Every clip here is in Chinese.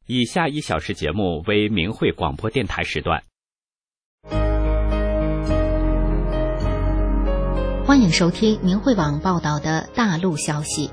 以下1小时节目为明慧广播电台时段。 欢迎收听明慧网报道的大陆消息。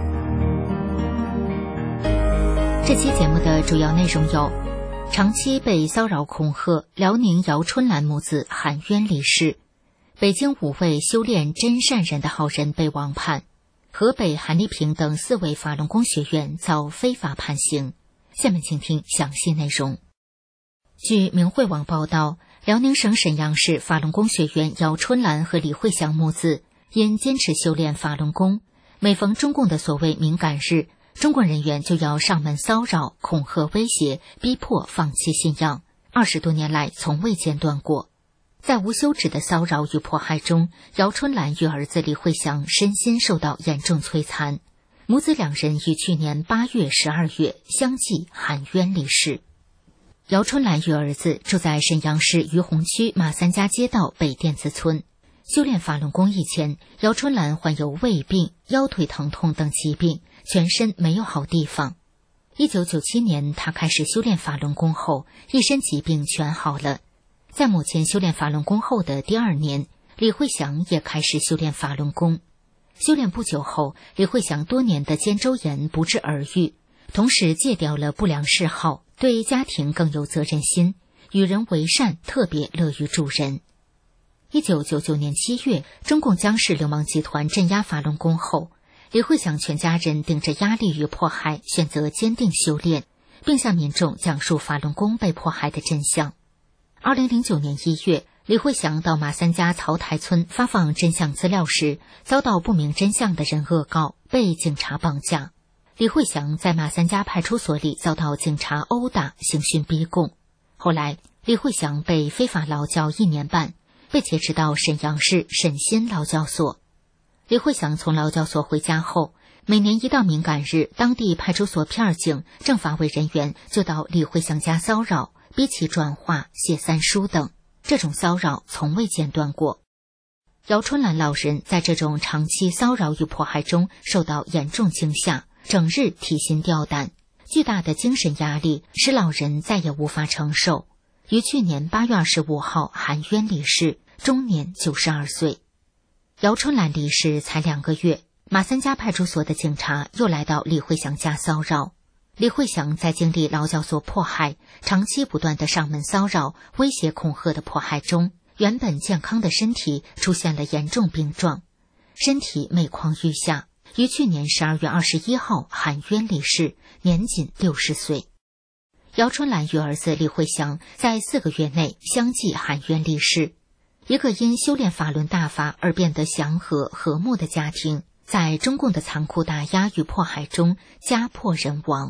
这期节目的主要内容有：长期被骚扰恐吓，辽宁姚春兰母子喊冤离世；北京5位修炼真善人的好人被网判；河北韩丽萍等4位法轮功学员遭非法判刑。下面请听详细内容。据明慧网报道，辽宁省沈阳市法轮功学员姚春兰和李慧祥母子因坚持修炼法轮功，每逢中共的所谓敏感日，中共人员就要上门骚扰、恐吓、威胁，逼迫放弃信仰，20多年来从未间断过。在无休止的骚扰与迫害中，姚春兰与儿子李慧祥身心受到严重摧残，母子2人于去年8月、12月相继喊冤离世。姚春兰与儿子住在沈阳市于洪区马三家街道北甸子村。修炼法轮功以前，姚春兰患有胃病、腰腿疼痛等疾病，全身没有好地方。1997年，她开始修炼法轮功后，一身疾病全好了。在母亲修炼法轮功后的第2年，李慧祥也开始修炼法轮功。修炼不久后，李慧祥多年的肩周炎不治而愈，同时戒掉了不良嗜好，对家庭更有责任心，与人为善，特别乐于助人。1999年7月，中共江氏流氓集团镇压法轮功后，李慧祥全家人顶着压力与迫害，选择坚定修炼，并向民众讲述法轮功被迫害的真相。2009年1月，李慧祥到马三家曹台村发放真相资料时，遭到不明真相的人恶告，被警察绑架。李慧祥在马三家派出所里遭到警察殴打、刑讯逼供。后来，李慧祥被非法劳教1年半，被劫持到沈阳市沈新劳教所。李慧祥从劳教所回家后，每年一到敏感日，当地派出所片警、政法委人员就到李慧祥家骚扰，逼其转化、写3书等。这种骚扰从未间断过。姚春兰老人在这种长期骚扰与迫害中受到严重惊吓，整日提心吊胆，巨大的精神压力使老人再也无法承受，于去年8月25号含冤离世，终年92岁。姚春兰离世才2个月，马三家派出所的警察又来到李慧祥家骚扰。李慧祥在经历劳教所迫害、长期不断的上门骚扰、威胁恐吓的迫害中，原本健康的身体出现了严重病状，身体每况愈下，于去年12月21号含冤离世，年仅60岁。姚春兰与儿子李慧祥在4个月内相继含冤离世。一个因修炼法轮大法而变得祥和和睦的家庭，在中共的残酷打压与迫害中家破人亡。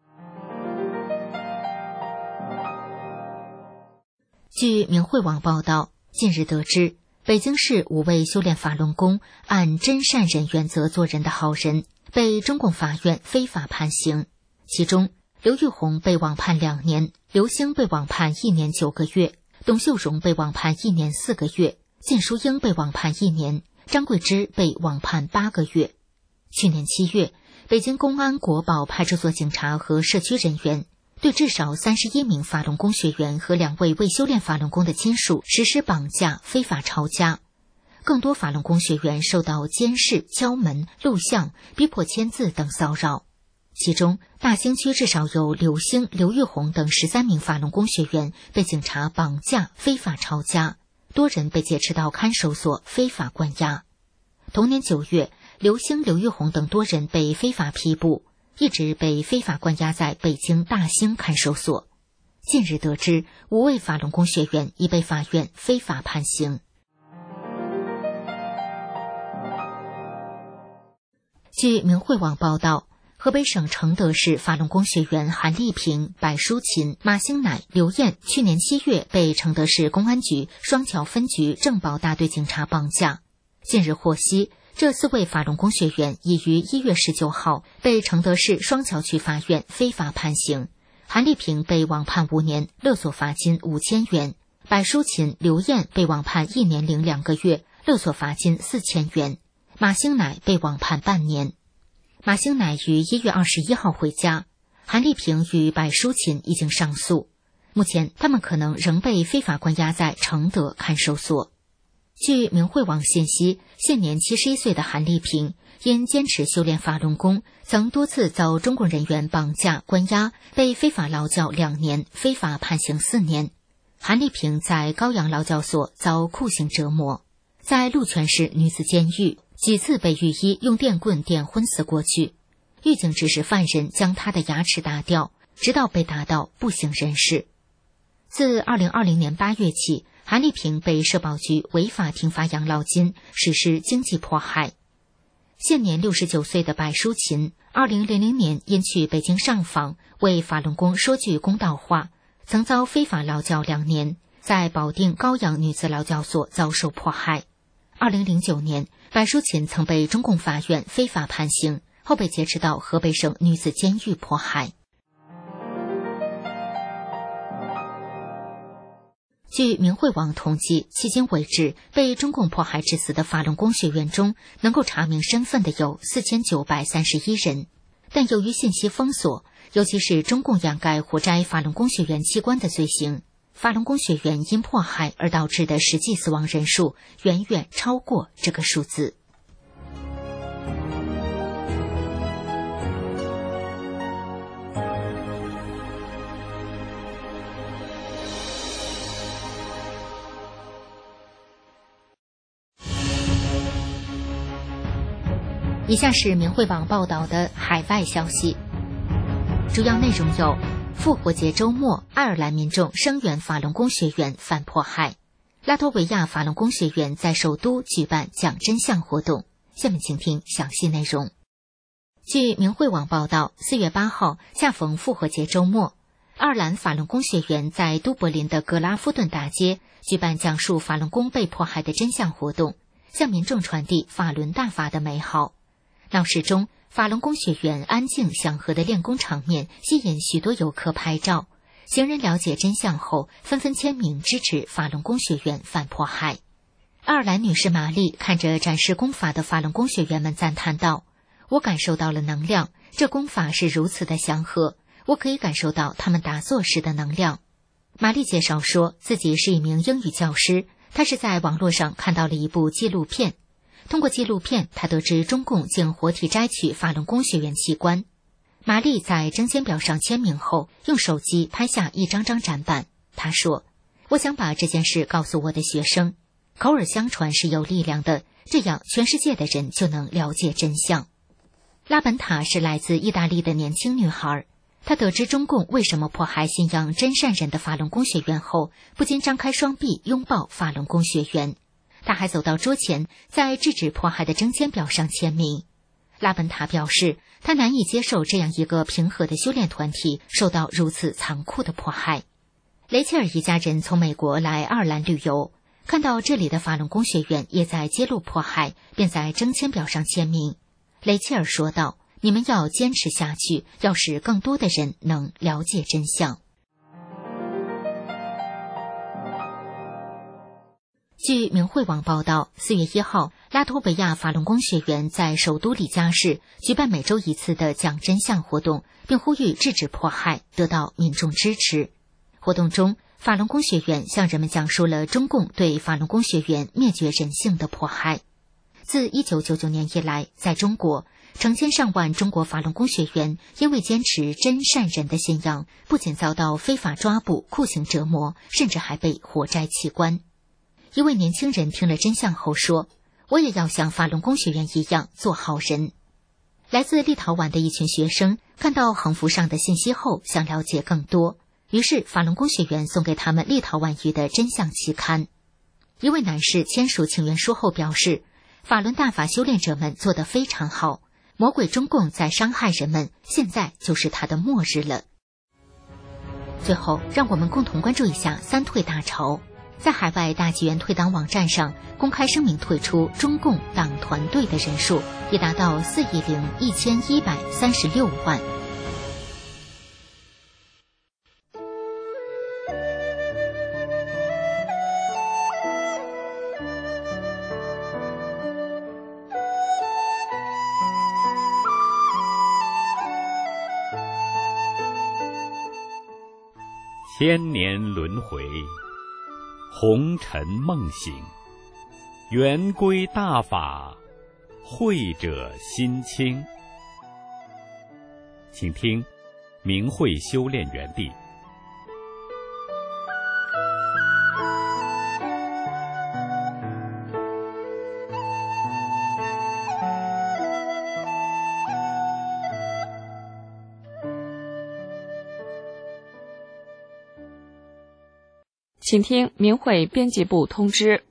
据明慧网报道，近日得知，北京市5位修炼法轮功、按真善人原则做人的好人被中共法院非法判刑，其中刘玉红被网判2年，刘星被网判1年9个月，董秀荣被网判1年4个月，靳淑英被网判1年，张桂芝被网判8个月。去年7月，北京公安国保派出所警察和社区人员对至少31名法轮功学员和2位未修炼法轮功的亲属实施绑架、非法抄家。更多法轮功学员受到监视、敲门、录像、逼迫签字等骚扰。其中，大兴区至少有刘星、刘玉红等13名法轮功学员被警察绑架、非法抄家，多人被劫持到看守所非法关押。同年9月，刘星、刘玉红等多人被非法批捕，一直被非法关押在北京大兴看守所。近日得知，5位法轮功学员已被法院非法判刑。据明慧网报道，河北省承德市法轮功学员韩丽萍、白淑琴、马兴乃、刘艳去年7月被承德市公安局双桥分局政保大队警察绑架。近日获悉，这4位法轮功学员已于1月19号被承德市双桥区法院非法判刑。韩丽萍被网判5年，勒索罚金5000元；白淑琴、刘艳被网判1年零2个月，勒索罚金4000元；马兴乃被网判半年。马兴乃于1月21号回家， 韩丽萍与白淑琴已经上诉，目前他们可能仍被非法关押在承德看守所。据明慧网信息，现年71岁的韩丽萍因坚持修炼法轮功，曾多次遭中共人员绑架关押，被非法劳教2年，非法判刑4年。韩丽萍在高阳劳教所遭酷刑折磨，在鹿泉市女子监狱几次被狱医用电棍电昏死过去，狱警指示犯人将他的牙齿打掉，直到被打到不省人事。自2020年8月起，韩丽萍被社保局违法停发养老金，实施经济迫害。现年69岁的白淑琴，2000年因去北京上访，为法轮功说句公道话，曾遭非法劳教2年，在保定高阳女子劳教所遭受迫害。2009年，白淑琴曾被中共法院非法判刑，后被劫持到河北省女子监狱迫害。据明慧网统计，迄今为止被中共迫害致死的法轮功学员中，能够查明身份的有4931人。但由于信息封锁，尤其是中共掩盖活摘法轮功学员器官的罪行，法轮功学员因迫害而导致的实际死亡人数远远超过这个数字。以下是明慧网报道的海外消息，主要内容有：复活节周末，爱尔兰民众声援法轮功学员反迫害；拉脱维亚法轮功学员在首都举办讲真相活动。下面请听详细内容。据明慧网报道，4月8号恰逢复活节周末，爱尔兰法轮功学员在都柏林的格拉夫顿大街举办讲述法轮功被迫害的真相活动，向民众传递法轮大法的美好。闹市中，法轮功学员安静祥和的练功场面吸引许多游客拍照。行人了解真相后，纷纷签名支持法轮功学员反迫害。爱尔兰女士玛丽看着展示功法的法轮功学员们赞叹道：“我感受到了能量，这功法是如此的祥和，我可以感受到他们打坐时的能量。”玛丽介绍说，自己是一名英语教师，她是在网络上看到了一部纪录片。通过纪录片，他得知中共竟活体摘取法轮功学员器官。玛丽在征签表上签名后，用手机拍下一张张展板。她说：“我想把这件事告诉我的学生，口耳相传是有力量的，这样全世界的人就能了解真相。”拉本塔是来自意大利的年轻女孩，她得知中共为什么迫害信仰真善人的法轮功学员后，不禁张开双臂拥抱法轮功学员。他还走到桌前，在制止迫害的征签表上签名。拉本塔表示，他难以接受这样一个平和的修炼团体受到如此残酷的迫害。雷切尔一家人从美国来爱尔兰旅游，看到这里的法轮功学员也在揭露迫害，便在征签表上签名。雷切尔说道：“你们要坚持下去，要使更多的人能了解真相。”据明慧网报道，4月1号，拉脱维亚法轮功学员在首都里加市举办每周一次的讲真相活动，并呼吁制止迫害，得到民众支持。活动中，法轮功学员向人们讲述了中共对法轮功学员灭绝人性的迫害。自1999年以来，在中国，成千上万中国法轮功学员因为坚持真善人的信仰，不仅遭到非法抓捕、酷刑折磨，甚至还被活摘器官。一位年轻人听了真相后说：“我也要像法轮功学员一样做好人。”来自立陶宛的一群学生看到横幅上的信息后，想了解更多，于是法轮功学员送给他们立陶宛语的真相期刊。一位男士签署请愿书后表示，法轮大法修炼者们做得非常好，魔鬼中共在伤害人们，现在就是他的末日了。最后，让我们共同关注一下三退大潮。在海外大纪元退党网站上公开声明退出中共党团队的人数已达到4亿1136万。 千年轮回，红尘梦醒，圆规大法，慧者心清。请听明慧修炼园地。 请听明慧编辑部通知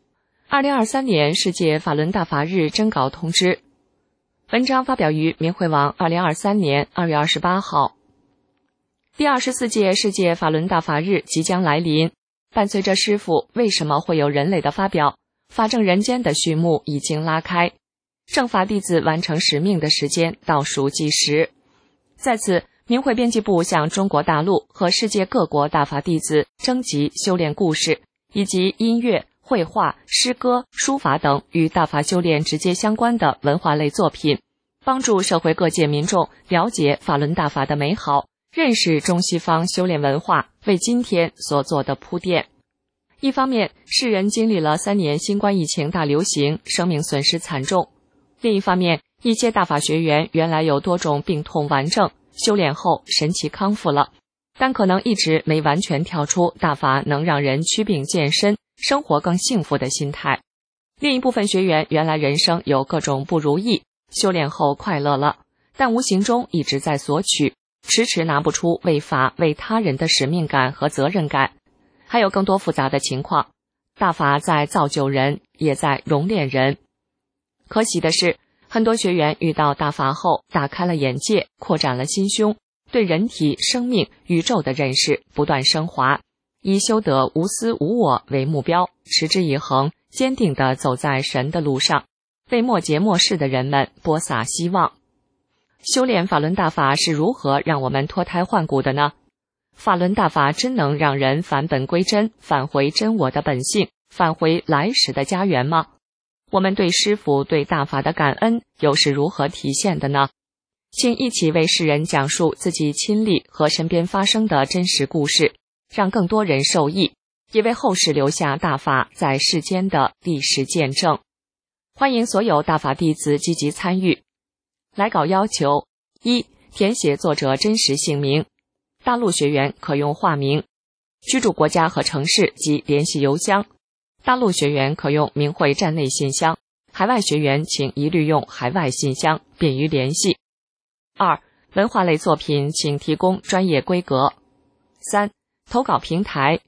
：2023年世界法轮大法日征稿通知。文章发表于明慧网2023年2月28号。第24届世界法轮大法日即将来临，伴随着师父为什么会有人类的发表，法正人间的序幕已经拉开，正法弟子完成使命的时间倒数计时。在此，明慧编辑部向中国大陆和世界各国大法弟子征集修炼故事，以及音乐、绘画、诗歌、书法等与大法修炼直接相关的文化类作品，帮助社会各界民众了解法轮大法的美好，认识中西方修炼文化为今天所做的铺垫。一方面，世人经历了3年新冠疫情大流行，生命损失惨重；另一方面，一些大法学员原来有多种病痛顽症，修炼后神奇康复了，但可能一直没完全跳出大法能让人祛病健身，生活更幸福的心态。另一部分学员原来人生有各种不如意，修炼后快乐了，但无形中一直在索取，迟迟拿不出为法为他人的使命感和责任感。还有更多复杂的情况，大法在造就人，也在熔炼人。可喜的是，很多学员遇到大法后打开了眼界，扩展了心胸，对人体、生命、宇宙的认识不断升华，以修得无私无我为目标，持之以恒，坚定地走在神的路上，为末节末世的人们播撒希望。修炼法轮大法是如何让我们脱胎换骨的呢？法轮大法真能让人返本归真，返回真我的本性，返回来时的家园吗？我们对师父、对大法的感恩又是如何体现的呢？请一起为世人讲述自己亲历和身边发生的真实故事，让更多人受益，也为后世留下大法在世间的历史见证。欢迎所有大法弟子积极参与。来稿要求： 1. 填写作者真实姓名，大陆学员可用化名，居住国家和城市及联系邮箱，大陆学员可用明慧站内信箱，海外学员请一律用海外信箱，便于联系。2. 文化类作品请提供专业规格。3. 投稿平台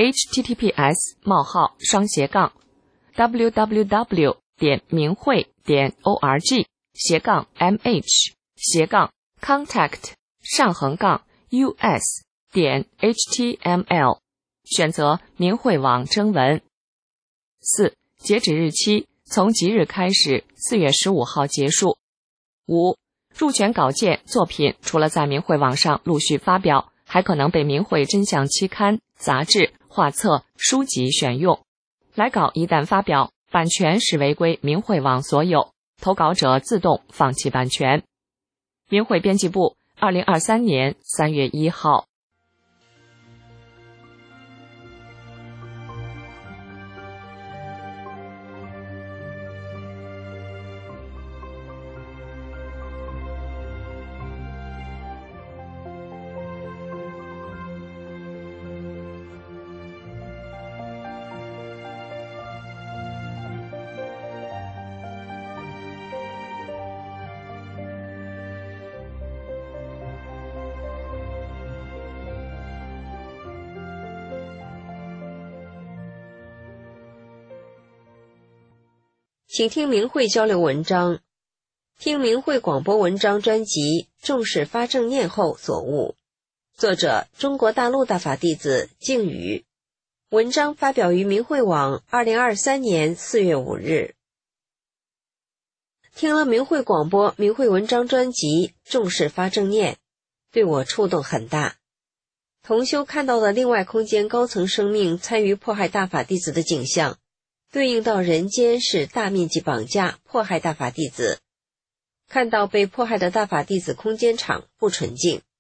https://minghui.org/contact-us.html 选择明慧网征文。4. 截止日期从即日开始，4月15号结束。5. 入选稿件作品除了在明慧网上陆续发表，还可能被明慧真相期刊、杂志、画册、书籍选用。来稿一旦发表，版权视为归明慧网所有，投稿者自动放弃版权。明慧编辑部2023年3月1号。 请听明慧交流文章，听明慧广播文章专辑，重视发正念后所悟。作者：中国大陆大法弟子静宇。文章发表于明慧网2023年4月5日。听了明慧广播、明慧文章专辑，重视发正念，对我触动很大。同修看到了另外空间高层生命参与迫害大法弟子的景象，对应到人间是大面积绑架迫害大法弟子，看到被迫害的大法弟子空间场不纯净，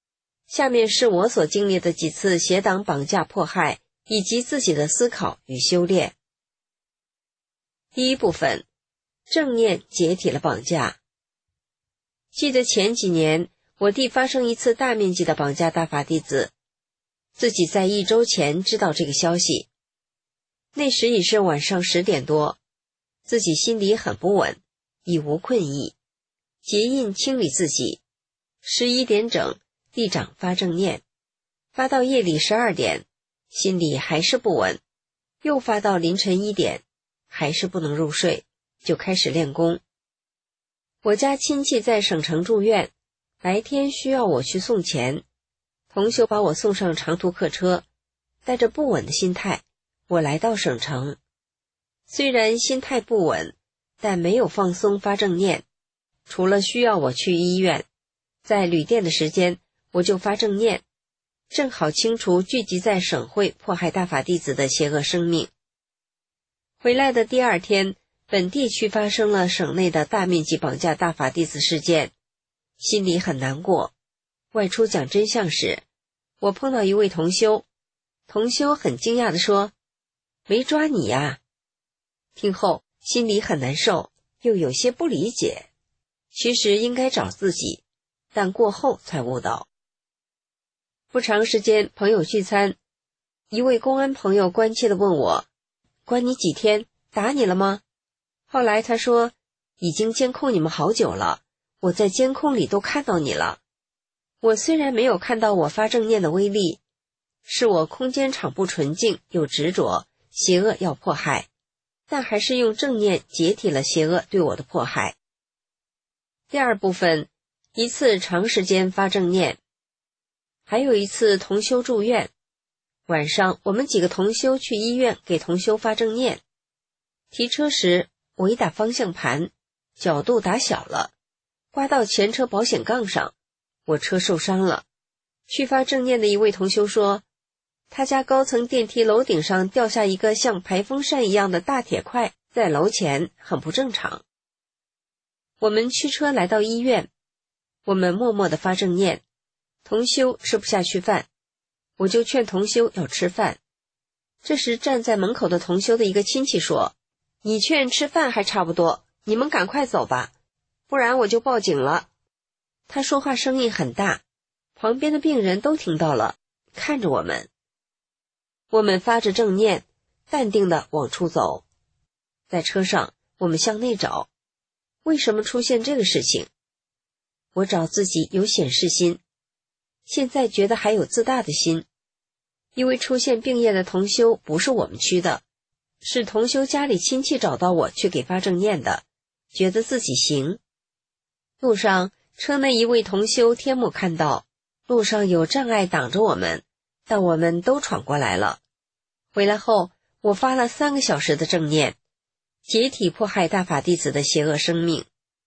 下面是我所经历的几次邪党绑架迫害，以及自己的思考与修炼。第一部分，正念解体了绑架。记得前几年，我弟发生一次大面积的绑架大法弟子，自己在1周前知道这个消息。那时已是晚上10点多，自己心里很不稳，已无困意，结印清理自己。11点整，地长发正念，发到夜里12点，心里还是不稳，又发到凌晨1点，还是不能入睡，就开始练功。我家亲戚在省城住院，白天需要我去送钱，同修把我送上长途客车，带着不稳的心态，我来到省城。虽然心态不稳，但没有放松发正念，除了需要我去医院，在旅店的时间我就发正念，正好清除聚集在省会迫害大法弟子的邪恶生命。回来的第2天，本地区发生了省内的大面积绑架大法弟子事件，心里很难过。外出讲真相时，我碰到一位同修，同修很惊讶地说：“没抓你呀。”听后心里很难受，又有些不理解。其实应该找自己，但过后才悟到。不长时间，朋友聚餐，一位公安朋友关切地问我：“关你几天？打你了吗？”后来他说：“已经监控你们好久了，我在监控里都看到你了。”我虽然没有看到我发正念的威力，是我空间场不纯净，有执着，邪恶要迫害，但还是用正念解体了邪恶对我的迫害。第二部分，一次长时间发正念。还有一次同修住院，晚上我们几个同修去医院给同修发正念。提车时，我一打方向盘，角度打小了，刮到前车保险杠上，我车受伤了。去发正念的一位同修说，他家高层电梯楼顶上掉下一个像排风扇一样的大铁块，在楼前，很不正常。我们驱车来到医院，我们默默地发正念。同修吃不下去饭，我就劝同修要吃饭。这时站在门口的同修的一个亲戚说：“你劝吃饭还差不多，你们赶快走吧，不然我就报警了。”他说话声音很大，旁边的病人都听到了，看着我们。我们发着正念，淡定地往出走。在车上，我们向内找，为什么出现这个事情？我找自己有显示心，现在觉得还有自大的心，因为出现病业的同修不是我们区的，是同修家里亲戚找到我去给发正念的，觉得自己行。路上，车内一位同修天目看到路上有障碍挡着我们，但我们都闯过来了。回来后，我发了3个小时的正念，解体迫害大法弟子的邪恶生命。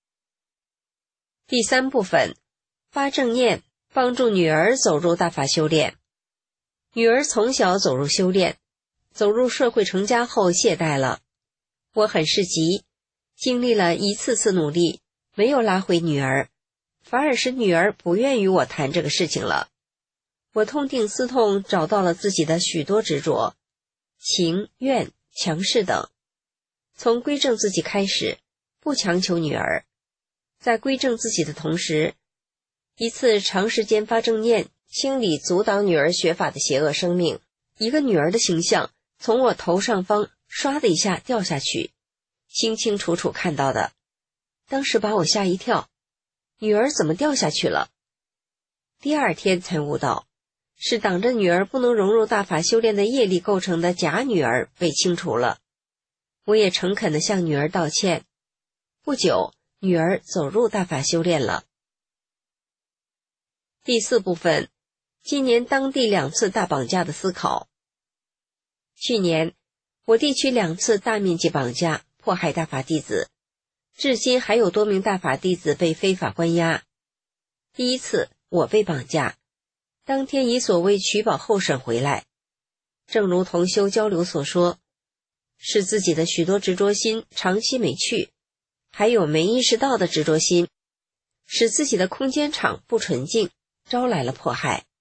第3部分，发正念帮助女儿走入大法修炼。女儿从小走入修炼，走入社会成家后懈怠了。我很是急，经历了一次次努力，没有拉回女儿，反而使女儿不愿与我谈这个事情了。我痛定思痛，找到了自己的许多执着，情、怨、强势等。从归正自己开始，不强求女儿。在归正自己的同时，一次长时间发正念，清理阻挡女儿学法的邪恶生命。一个女儿的形象从我头上方唰的一下掉下去，清清楚楚看到的。当时把我吓一跳，女儿怎么掉下去了？第2天才悟到，是挡着女儿不能融入大法修炼的业力构成的假女儿被清除了。我也诚恳地向女儿道歉。不久，女儿走入大法修炼了。第4部分，今年当地2次大绑架的思考。去年，我地区2次大面积绑架，迫害大法弟子，至今还有多名大法弟子被非法关押。第1次，我被绑架，当天以所谓取保候审回来。正如同修交流所说，是自己的许多执着心长期没去，还有没意识到的执着心，使自己的空间场不纯净，招来了迫害。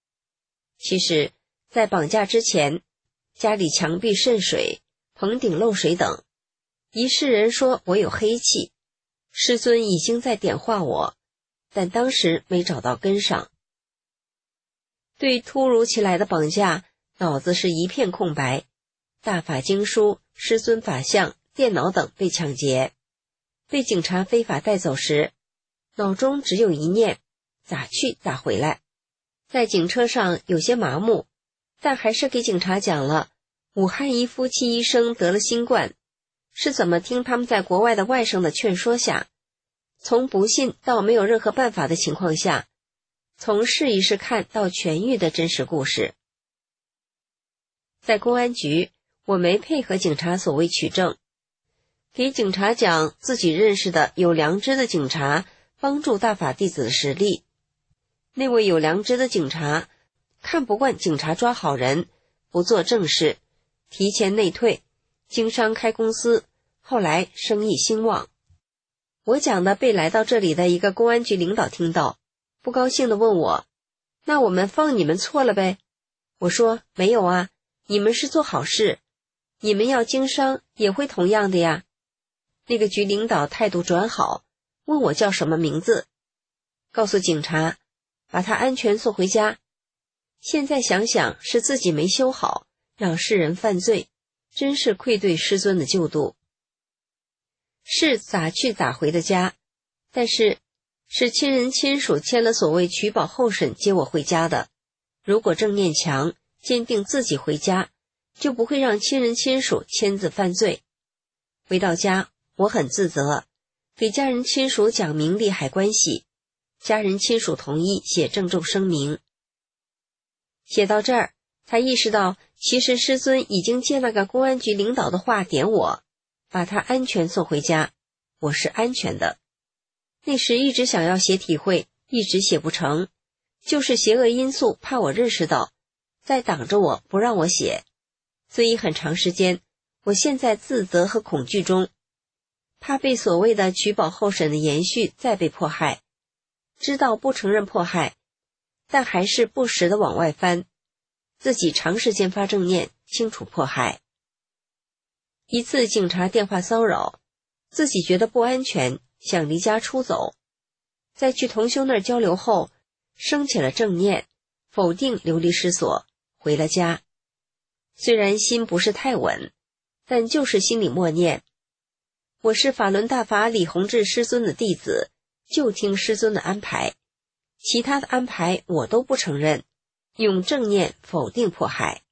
其实在绑架之前，家里墙壁渗水，棚顶漏水等，一世人说我有黑气，师尊已经在点化我，但当时没找到根上。对突如其来的绑架，脑子是一片空白，大法经书、师尊法像、电脑等被抢劫，被警察非法带走时，脑中只有一念，咋去咋回来。在警车上有些麻木，但还是给警察讲了武汉一夫妻医生得了新冠，是怎么听他们在国外的外甥的劝说下，从不信到没有任何办法的情况下，从试一试看到痊愈的真实故事。在公安局，我没配合警察所谓取证，给警察讲自己认识的有良知的警察帮助大法弟子的实例。那位有良知的警察看不惯警察抓好人，不做正事，提前内退，经商开公司，后来生意兴旺。我讲的被来到这里的一个公安局领导听到，不高兴地问我，那我们放你们错了呗？我说没有啊，你们是做好事，你们要经商也会同样的呀。那个局领导态度转好，问我叫什么名字，告诉警察把他安全送回家。现在想想是自己没修好，让世人犯罪，真是愧对师尊的救度。是咋去咋回的家，但是是亲人亲属签了所谓取保候审接我回家的。如果正念强，坚定自己回家，就不会让亲人亲属签字犯罪。回到家，我很自责，给家人亲属讲明利害关系，家人亲属同意写郑重声明。写到这儿，才意识到其实师尊已经借那个公安局领导的话点我，把他安全送回家，我是安全的。那时一直想要写体会，一直写不成，就是邪恶因素怕我认识到，在挡着我不让我写，所以很长时间我陷在自责和恐惧中，怕被所谓的取保候审的延续再被迫害，知道不承认迫害，但还是不时地往外翻，自己长时间发正念，清除迫害。一次警察电话骚扰，自己觉得不安全，想离家出走。在去同修那儿交流后，升起了正念，否定流离失所，回了家。虽然心不是太稳，但就是心里默念，我是法轮大法李洪志师尊的弟子，就听师尊的安排，其他的安排我都不承认，用正念否定迫害。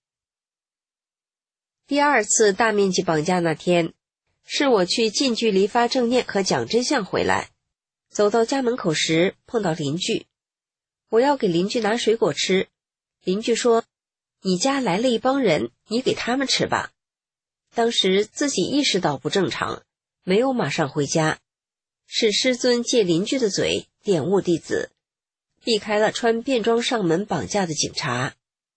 第二次大面积绑架那天，是我去近距离发正念和讲真相回来，走到家门口时碰到邻居，我要给邻居拿水果吃，邻居说，你家来了一帮人，你给他们吃吧。当时自己意识到不正常，没有马上回家，是师尊借邻居的嘴点悟弟子，避开了穿便装上门绑架的警察。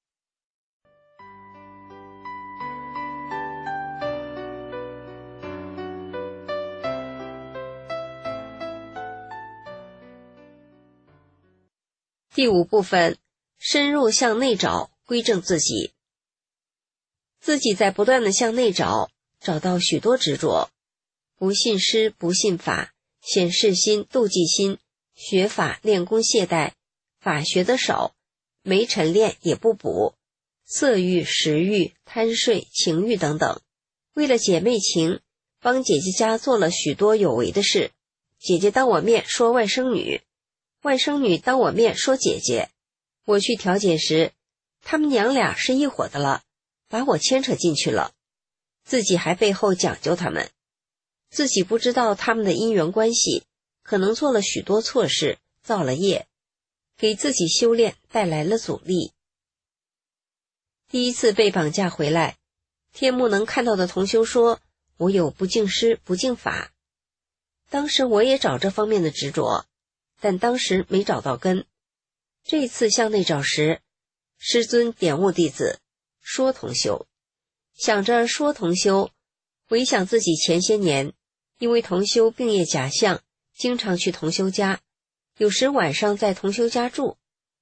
第五部分，深入向内找，归正自己。自己在不断地向内找，找到许多执着，不信师，不信法，显示心、妒忌心，学法练功懈怠，法学得少，没晨练也不补，色欲、食欲、贪睡、情欲等等。为了姐妹情，帮姐姐家做了许多有为的事。姐姐当我面说外甥女，外甥女当我面说姐姐。我去调解时，他们娘俩是一伙的了，把我牵扯进去了，自己还背后讲究他们，自己不知道他们的因缘关系，可能做了许多错事，造了业，给自己修炼带来了阻力。第一次被绑架回来，天目能看到的同修说，我有不敬师不敬法。当时我也找这方面的执着，但当时没找到根。这次向内找时，师尊点悟弟子，说同修。想着说同修，回想自己前些年，因为同修病业假象，经常去同修家，有时晚上在同修家住，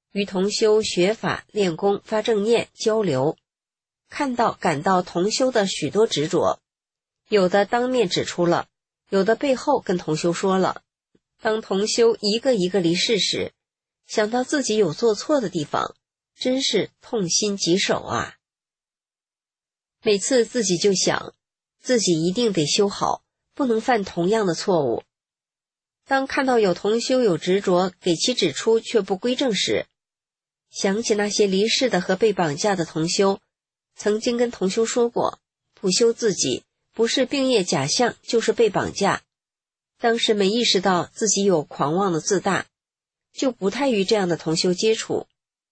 与同修学法、练功、发正念、交流，感到同修的许多执着，有的当面指出了，有的背后跟同修说了。当同修一个一个离世时，想到自己有做错的地方，真是痛心疾首啊！每次自己就想，自己一定得修好，不能犯同样的错误。当看到有同修有执着，给其指出却不归正时，想起那些离世的和被绑架的同修，曾经跟同修说过，不修自己，不是病业假象，就是被绑架。当时没意识到自己有狂妄的自大，就不太与这样的同修接触。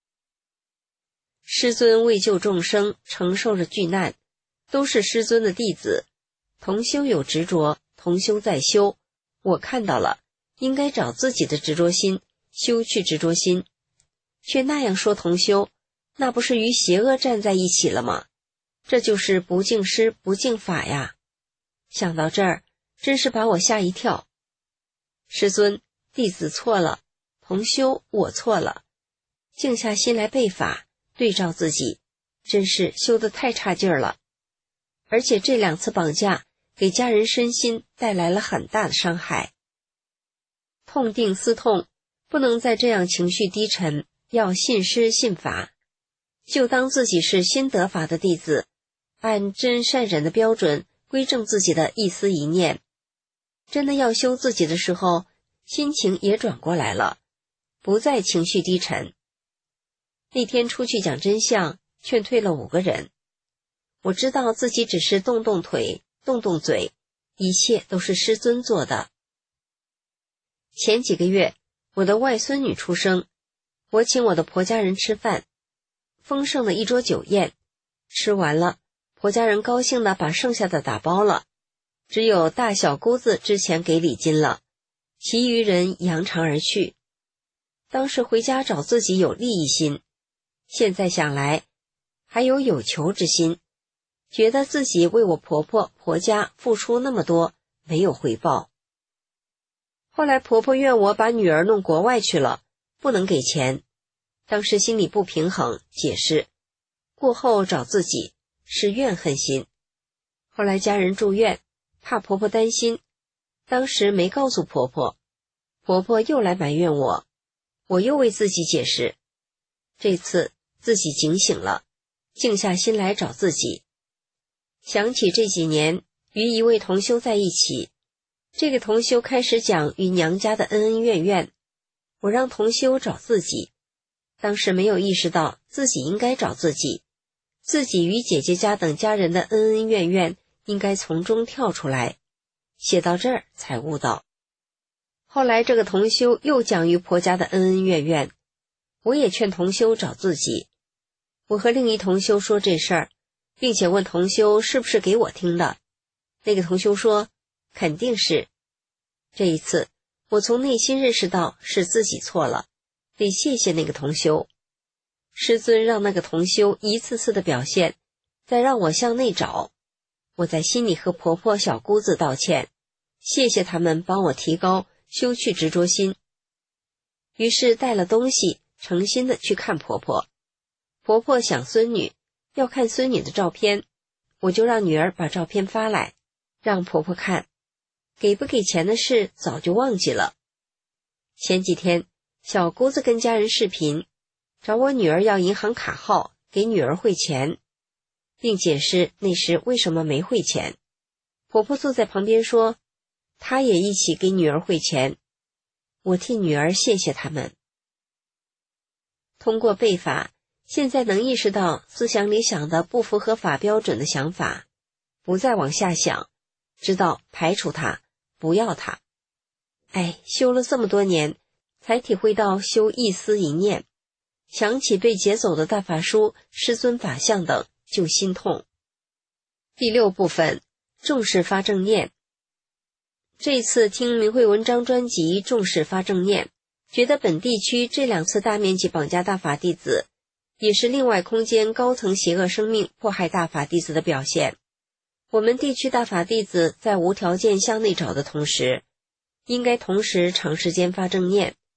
师尊为救众生，承受着巨难，都是师尊的弟子。同修有执着，同修在修，我看到了，应该找自己的执着心，修去执着心。却那样说同修，那不是与邪恶站在一起了吗？这就是不敬师不敬法呀！想到这儿，真是把我吓一跳。师尊，弟子错了，同修我错了，静下心来背法，对照自己，真是修得太差劲儿了。而且这2次绑架给家人身心带来了很大的伤害。痛定思痛，不能再这样情绪低沉，要信师信法，就当自己是新得法的弟子，按真善忍的标准归正自己的一思一念。真的要修自己的时候，心情也转过来了，不再情绪低沉。那天出去讲真相，劝退了5个人。我知道自己只是动动腿，动动嘴，一切都是师尊做的。前几个月，我的外孙女出生，我请我的婆家人吃饭，丰盛的一桌酒宴，吃完了，婆家人高兴地把剩下的打包了，只有大小姑子之前给礼金了，其余人扬长而去。当时回家找自己有利益心，现在想来还有求之心，觉得自己为我婆婆婆家付出那么多，没有回报。后来婆婆怨我把女儿弄国外去了，不能给钱，当时心里不平衡，解释过后找自己，是怨恨心。后来家人住院，怕婆婆担心，当时没告诉婆婆，婆婆又来埋怨我，我又为自己解释。这次自己警醒了，静下心来找自己。想起这几年与一位同修在一起，这个同修开始讲与娘家的恩恩怨怨，我让同修找自己，当时没有意识到自己应该找自己，自己与姐姐家等家人的恩恩怨怨应该从中跳出来，写到这儿才悟到。后来这个同修又讲与婆家的恩恩怨怨，我也劝同修找自己。我和另一同修说这事儿，并且问同修是不是给我听的，那个同修说肯定是。这一次我从内心认识到是自己错了，得谢谢那个同修。师尊让那个同修一次次的表现，再让我向内找。我在心里和婆婆小姑子道歉，谢谢他们帮我提高修去执着心。于是带了东西，诚心的去看婆婆。婆婆想孙女，要看孙女的照片，我就让女儿把照片发来，让婆婆看。给不给钱的事早就忘记了。前几天小姑子跟家人视频，找我女儿要银行卡号，给女儿汇钱，并解释那时为什么没汇钱。婆婆坐在旁边说，她也一起给女儿汇钱。我替女儿谢谢他们。通过背法，现在能意识到思想里想的不符合法标准的想法，不再往下想，知道排除它，不要它。修了这么多年，才体会到修一思一念，想起被劫走的大法书、师尊法相等，就心痛。第6部分，重视发正念。这次听明慧文章专辑重视发正念，觉得本地区这2次大面积绑架大法弟子，也是另外空间高层邪恶生命迫害大法弟子的表现。我们地区大法弟子在无条件向内找的同时，应该同时长时间发正念，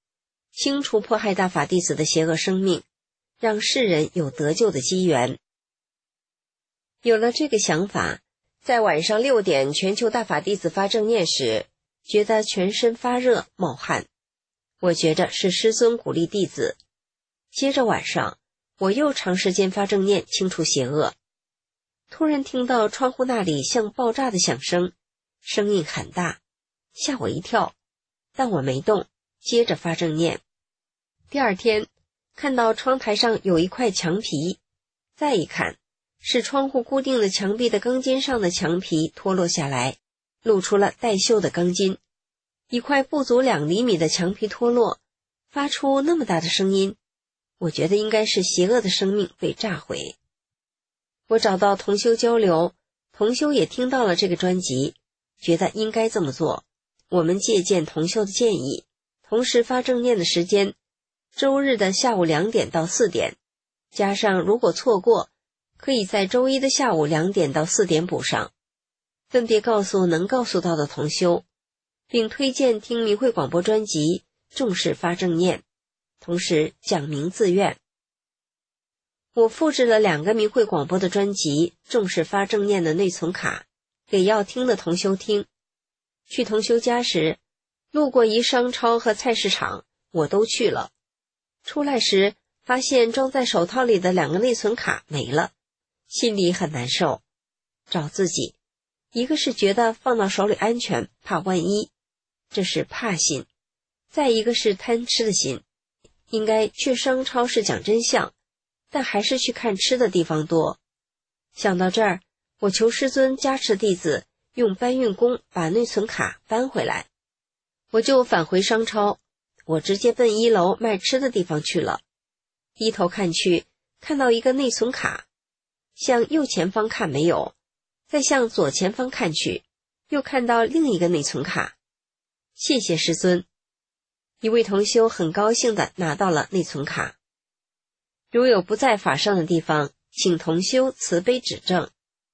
清除迫害大法弟子的邪恶生命，让世人有得救的机缘。有了这个想法，在晚上6点全球大法弟子发正念时，觉得全身发热冒汗，我觉着是师尊鼓励弟子。接着晚上，我又长时间发正念清除邪恶，突然听到窗户那里像爆炸的响声，声音很大，吓我一跳，但我没动，接着发正念。第二天，看到窗台上有一块墙皮，再一看，是窗户固定的墙壁的钢筋上的墙皮脱落下来，露出了带锈的钢筋。一块不足2厘米的墙皮脱落，发出那么大的声音，我觉得应该是邪恶的生命被炸毁。我找到同修交流，同修也听到了这个专辑，觉得应该这么做。我们借鉴同修的建议，同时发正念的时间，周日的下午2点到4点，加上如果错过，可以在周一的下午2点到4点补上，分别告诉能告诉到的同修，并推荐听明慧广播专辑，重视发正念，同时讲明自愿。我复制了2个明慧广播的专辑，重视发正念的内存卡，给要听的同修听。去同修家时，路过一商超和菜市场，我都去了。出来时，发现装在手套里的2个内存卡没了，心里很难受。找自己，一个是觉得放到手里安全，怕万一，这是怕心；再一个是贪吃的心。应该去商超是讲真相，但还是去看吃的地方多。想到这儿，我求师尊加持弟子用搬运工把内存卡搬回来。我就返回商超，我直接奔1楼卖吃的地方去了。低头看去，看到一个内存卡，向右前方看没有，再向左前方看去，又看到另一个内存卡。谢谢师尊。一位同修很高兴地拿到了内存卡。如有不在法上的地方，请同修慈悲指正。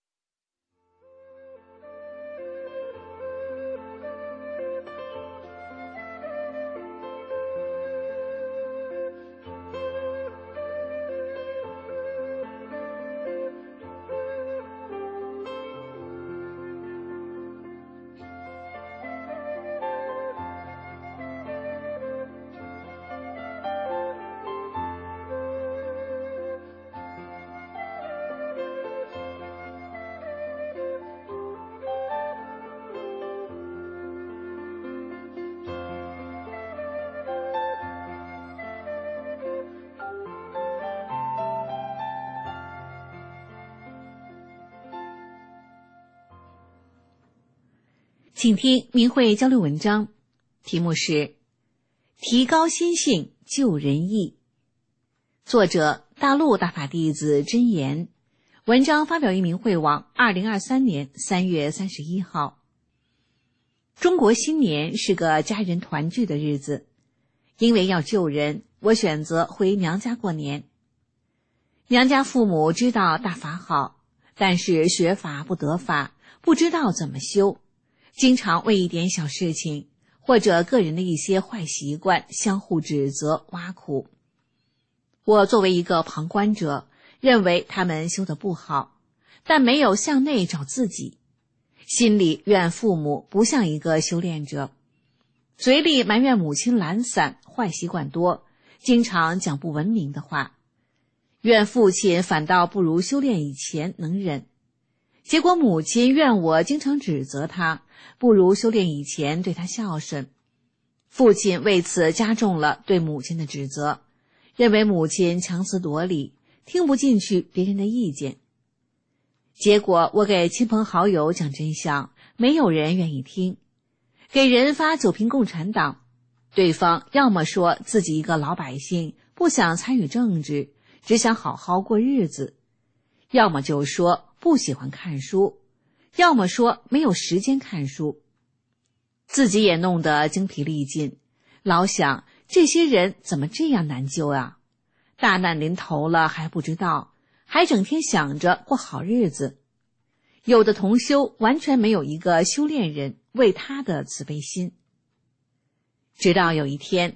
请听明慧交流文章，题目是提高心性救人意，作者大陆大法弟子真言，文章发表于明慧网2023年3月31号。中国新年是个家人团聚的日子，因为要救人，我选择回娘家过年。娘家父母知道大法好，但是学法不得法，不知道怎么修，经常为一点小事情或者个人的一些坏习惯相互指责挖苦。我作为一个旁观者，认为他们修得不好，但没有向内找自己，心里怨父母不像一个修炼者，嘴里埋怨母亲懒散，坏习惯多，经常讲不文明的话，怨父亲反倒不如修炼以前能忍。结果母亲怨我经常指责他，不如修炼以前对他孝顺。父亲为此加重了对母亲的指责，认为母亲强词夺理，听不进去别人的意见。结果我给亲朋好友讲真相，没有人愿意听。给人发酒瓶共产党，对方要么说自己一个老百姓，不想参与政治，只想好好过日子，要么就说不喜欢看书，要么说没有时间看书。自己也弄得精疲力尽，老想这些人怎么这样难救啊？大难临头了还不知道，还整天想着过好日子。有的同修完全没有一个修炼人为他的慈悲心。直到有一天，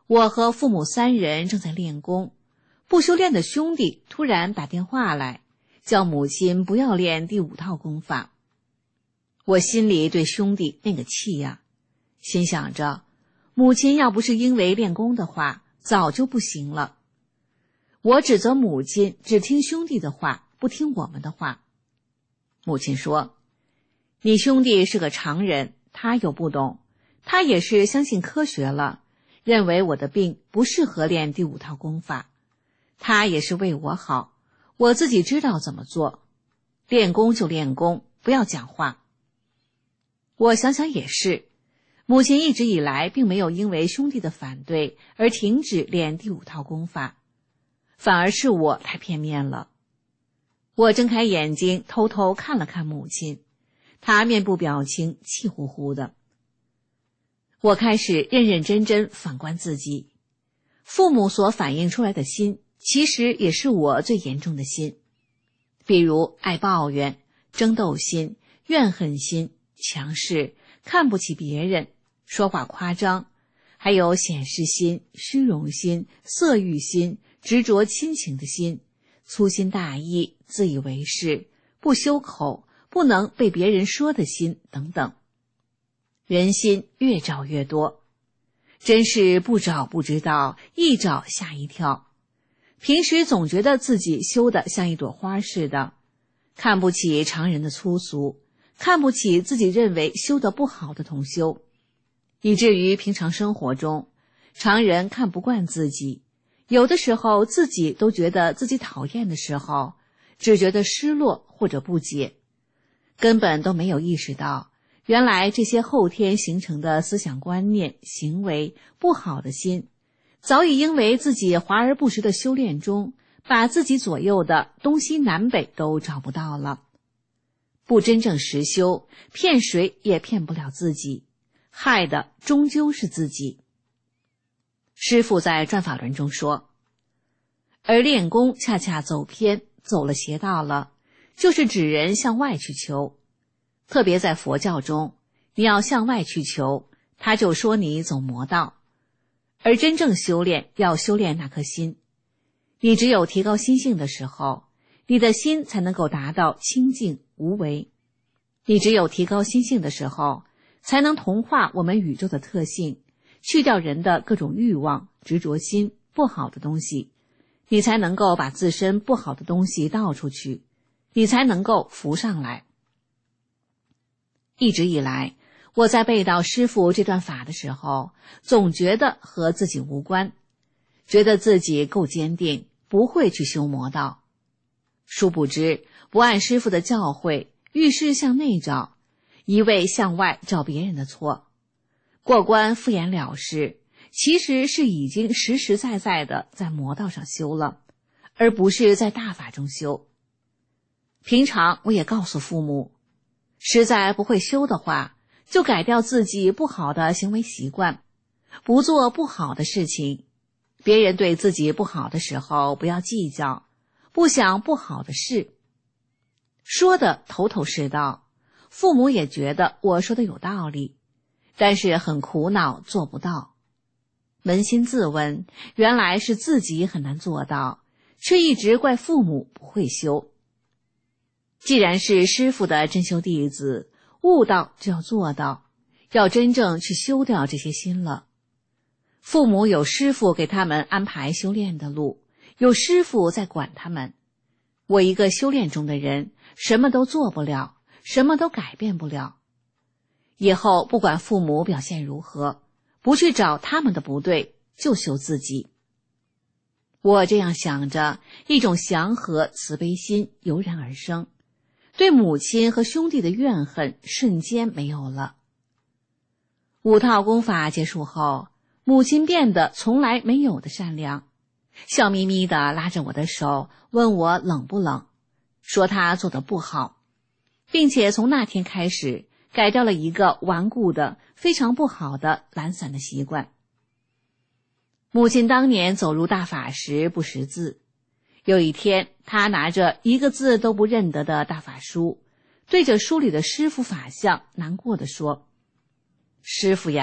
我和父母3人正在练功，不修炼的兄弟突然打电话来，叫母亲不要练第5套功法。我心里对兄弟那个气呀，心想着母亲要不是因为练功的话，早就不行了。我指责母亲只听兄弟的话，不听我们的话。母亲说，你兄弟是个常人，他又不懂，他也是相信科学了，认为我的病不适合练第5套功法，他也是为我好，我自己知道怎么做，练功就练功，不要讲话。我想想也是，母亲一直以来并没有因为兄弟的反对而停止练第5套功法，反而是我太片面了。我睁开眼睛偷偷看了看母亲，她面部表情气呼呼的。我开始认认真真反观自己，父母所反映出来的心，其实也是我最严重的心，比如爱抱怨、争斗心、怨恨心、强势、看不起别人、说话夸张，还有显示心、虚荣心、色欲心、执着亲情的心、粗心大意、自以为是、不修口、不能被别人说的心等等。人心越找越多，真是不找不知道，一找吓一跳。平时总觉得自己修得像一朵花似的，看不起常人的粗俗，看不起自己认为修得不好的同修，以至于平常生活中，常人看不惯自己，有的时候自己都觉得自己讨厌的时候，只觉得失落或者不解，根本都没有意识到，原来这些后天形成的思想观念、行为不好的心，早已因为自己华而不实的修炼中，把自己左右的东西南北都找不到了。不真正实修，骗谁也骗不了自己，害的终究是自己。师父在转法轮中说，而练功恰恰走偏，走了邪道了，就是指人向外去求。特别在佛教中，你要向外去求，他就说你走魔道。而真正修炼，要修炼那颗心。你只有提高心性的时候，你的心才能够达到清净无为。你只有提高心性的时候，才能同化我们宇宙的特性，去掉人的各种欲望、执着心、不好的东西，你才能够把自身不好的东西倒出去，你才能够浮上来。一直以来，我在背到师父这段法的时候，总觉得和自己无关，觉得自己够坚定，不会去修魔道。殊不知，不按师父的教诲，遇事向内找，一味向外找别人的错，过关敷衍了事，其实是已经实实在在的在魔道上修了，而不是在大法中修。平常我也告诉父母，实在不会修的话，就改掉自己不好的行为习惯，不做不好的事情。别人对自己不好的时候，不要计较，不想不好的事。说的头头是道，父母也觉得我说的有道理，但是很苦恼，做不到。扪心自问，原来是自己很难做到，却一直怪父母不会修。既然是师父的真修弟子，悟道就要做到，要真正去修掉这些心了。父母有师父给他们安排修炼的路，有师父在管他们。我一个修炼中的人，什么都做不了，什么都改变不了。以后不管父母表现如何，不去找他们的不对，就修自己。我这样想着，一种祥和慈悲心油然而生，对母亲和兄弟的怨恨瞬间没有了。5套功法结束后，母亲变得从来没有的善良，笑眯眯地拉着我的手，问我冷不冷，说她做得不好，并且从那天开始改掉了一个顽固的非常不好的懒散的习惯。母亲当年走入大法时不识字，有一天她拿着一个字都不认得的大法书，对着书里的师父法像难过地说，师父呀，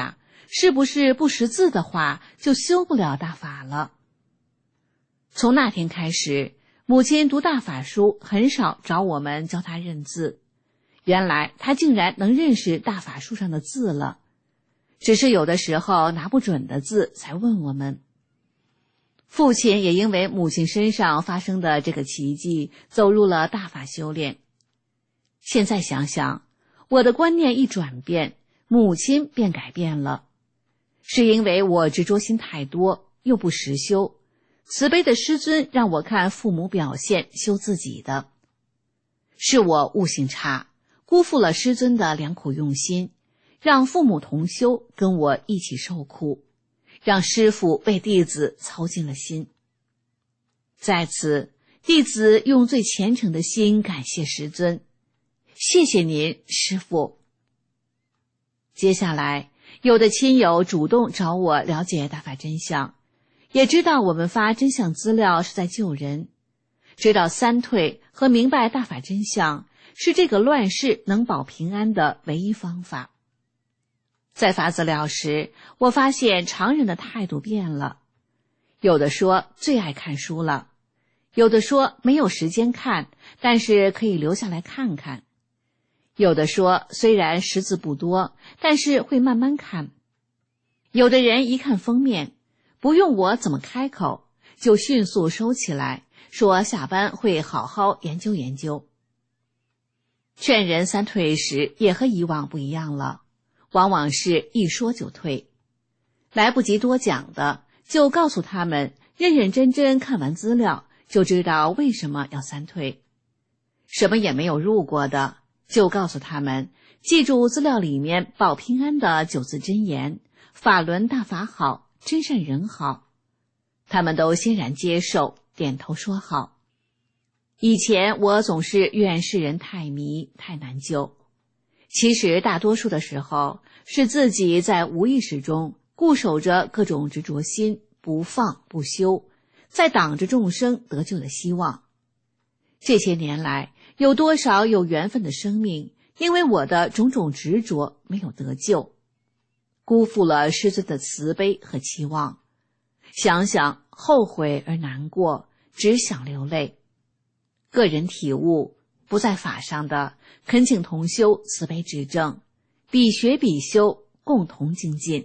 是不是不识字的话，就修不了大法了？从那天开始，母亲读大法书很少找我们教她认字，原来她竟然能认识大法书上的字了，只是有的时候拿不准的字才问我们。父亲也因为母亲身上发生的这个奇迹，走入了大法修炼。现在想想，我的观念一转变，母亲便改变了，是因为我执着心太多，又不实修。慈悲的师尊让我看父母表现，修自己的。是我悟性差，辜负了师尊的良苦用心，让父母同修，跟我一起受苦，让师父为弟子操尽了心。在此，弟子用最虔诚的心感谢师尊，谢谢您，师父。接下来，有的亲友主动找我了解大法真相，也知道我们发真相资料是在救人，知道三退和明白大法真相是这个乱世能保平安的唯一方法。在发资料时，我发现常人的态度变了，有的说最爱看书了，有的说没有时间看，但是可以留下来看看，有的说虽然识字不多，但是会慢慢看，有的人一看封面，不用我怎么开口，就迅速收起来，说下班会好好研究研究。劝人三退时也和以往不一样了，往往是一说就退，来不及多讲的，就告诉他们认认真真看完资料，就知道为什么要三退。什么也没有入过的，就告诉他们记住资料里面保平安的9字真言，法轮大法好，真善人好。他们都欣然接受，点头说好。以前我总是怨世人太迷，太难救，其实大多数的时候是自己在无意识中固守着各种执着心，不放不修，在挡着众生得救的希望。这些年来，有多少有缘分的生命因为我的种种执着没有得救，辜负了师尊的慈悲和期望，想想后悔而难过，只想流泪。个人体悟，不在法上的，恳请同修慈悲指正，比学比修，共同精进。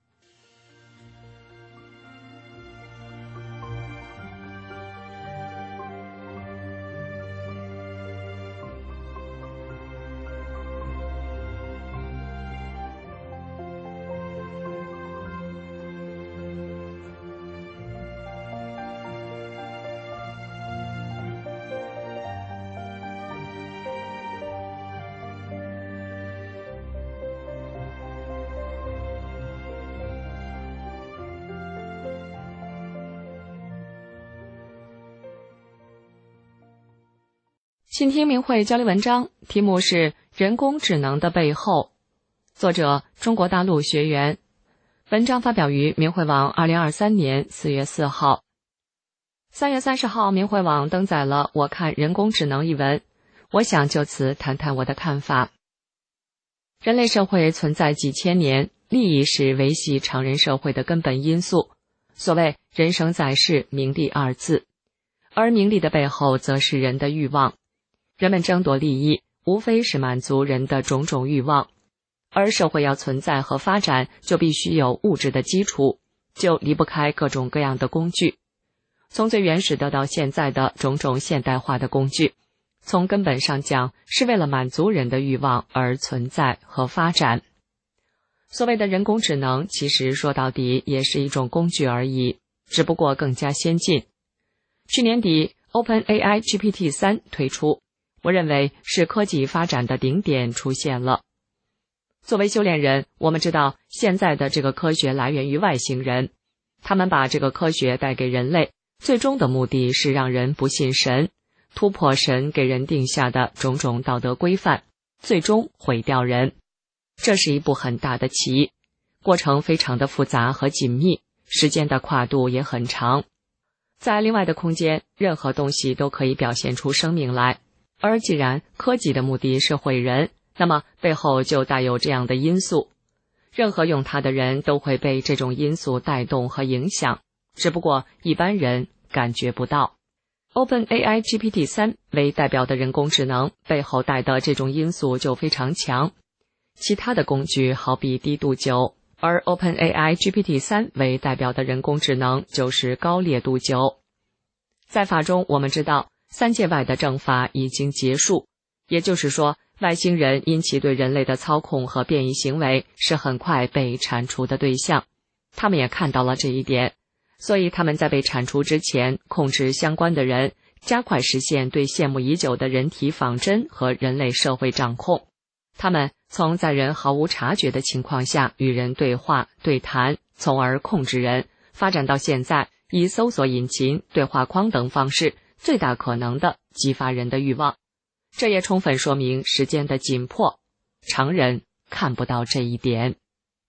请听明慧交流文章，题目是人工智能的背后，作者中国大陆学员，文章发表于明慧网2023年4月4号。3月30号，明慧网登载了我看人工智能一文，我想就此谈谈我的看法。人类社会存在几千年，利益是维系常人社会的根本因素，所谓人生在世，名利二字，而名利的背后则是人的欲望。人们争夺利益，无非是满足人的种种欲望，而社会要存在和发展，就必须有物质的基础，就离不开各种各样的工具。从最原始的到现在的种种现代化的工具，从根本上讲，是为了满足人的欲望而存在和发展。所谓的人工智能，其实说到底也是一种工具而已，只不过更加先进。去年底 OpenAI GPT-3 推出，我认为是科技发展的顶点出现了。作为修炼人，我们知道现在的这个科学来源于外星人，他们把这个科学带给人类，最终的目的是让人不信神，突破神给人定下的种种道德规范，最终毁掉人。这是一步很大的棋，过程非常的复杂和紧密，时间的跨度也很长。在另外的空间，任何东西都可以表现出生命来，而既然科技的目的是毁人，那么背后就带有这样的因素。 任何用它的人都会被这种因素带动和影响，只不过一般人感觉不到。OpenAI GPT-3 为代表的人工智能背后带的这种因素就非常强，其他的工具好比低度酒，而 OpenAI GPT-3 为代表的人工智能就是高烈度酒。在法中我们知道3界外的政法已经结束，也就是说外星人因其对人类的操控和变异行为是很快被铲除的对象，他们也看到了这一点，所以他们在被铲除之前控制相关的人，加快实现对羡慕已久的人体仿真和人类社会掌控。他们从在人毫无察觉的情况下与人对话对谈，从而控制人，发展到现在以搜索引擎、对话框等方式最大可能地激发人的欲望。这也充分说明时间的紧迫，常人看不到这一点。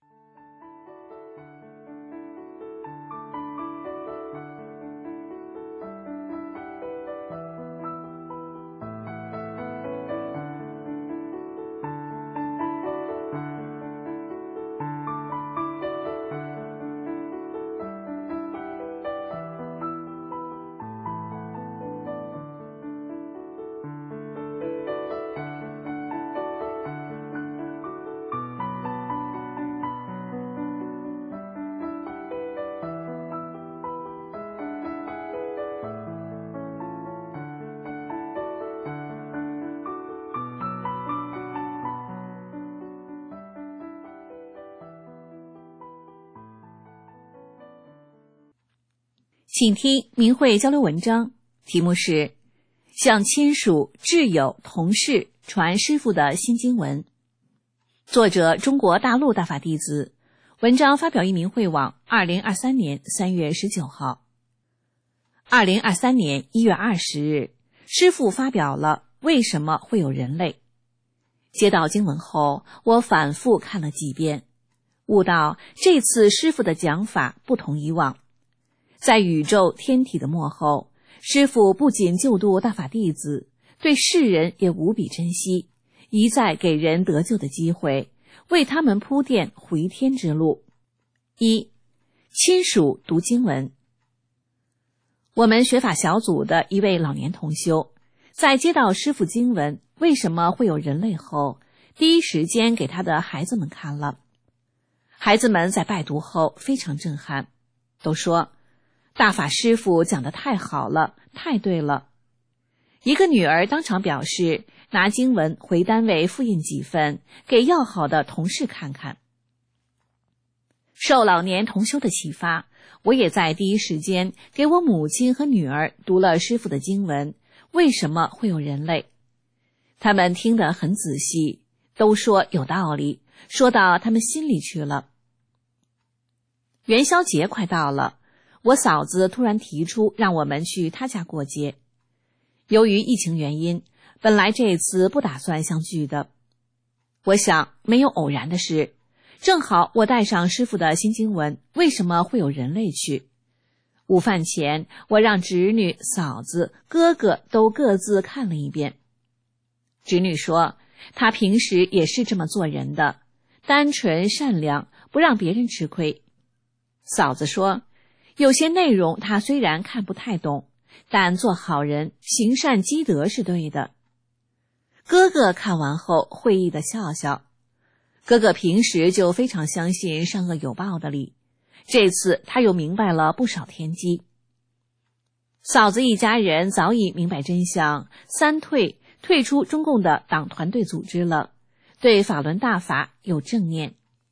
请听明慧交流文章，题目是向亲属、挚友、同事传师父的新经文。作者中国大陆大法弟子，文章发表于明慧网2023年3月19号。2023年1月20日，师父发表了为什么会有人类。接到经文后，我反复看了几遍，悟到这次师父的讲法不同以往。在宇宙天体的末后，师父不仅救度大法弟子，对世人也无比珍惜，一再给人得救的机会，为他们铺垫回天之路。一、亲属读经文。我们学法小组的一位老年同修，在接到师父经文为什么会有人类后，第一时间给他的孩子们看了。孩子们在拜读后非常震撼，都说大法师父讲得太好了，太对了。一个女儿当场表示，拿经文回单位复印几份，给要好的同事看看。受老年同修的启发，我也在第一时间给我母亲和女儿读了师父的经文，为什么会有人类？他们听得很仔细，都说有道理，说到他们心里去了。元宵节快到了，我嫂子突然提出让我们去她家过节。由于疫情原因，本来这次不打算相聚的。我想没有偶然的事，正好我带上师父的新经文为什么会有人类去。午饭前，我让侄女、嫂子、哥哥都各自看了一遍。侄女说她平时也是这么做人的，单纯善良，不让别人吃亏。嫂子说有些内容他虽然看不太懂，但做好人行善积德是对的。哥哥看完后会意地笑笑，哥哥平时就非常相信善恶有报的理，这次他又明白了不少天机。嫂子一家人早已明白真相，退出中共的党团队组织了，对法轮大法有正念。